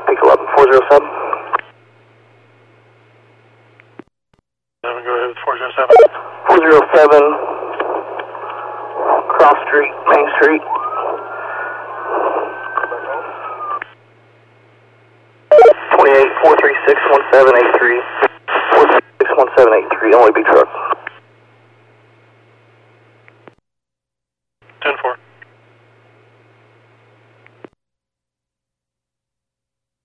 Peak 11, 407. 7, go ahead with 407. 407, Cross Street, Main Street. 28, 436, 1783. 436, 1783, only big truck.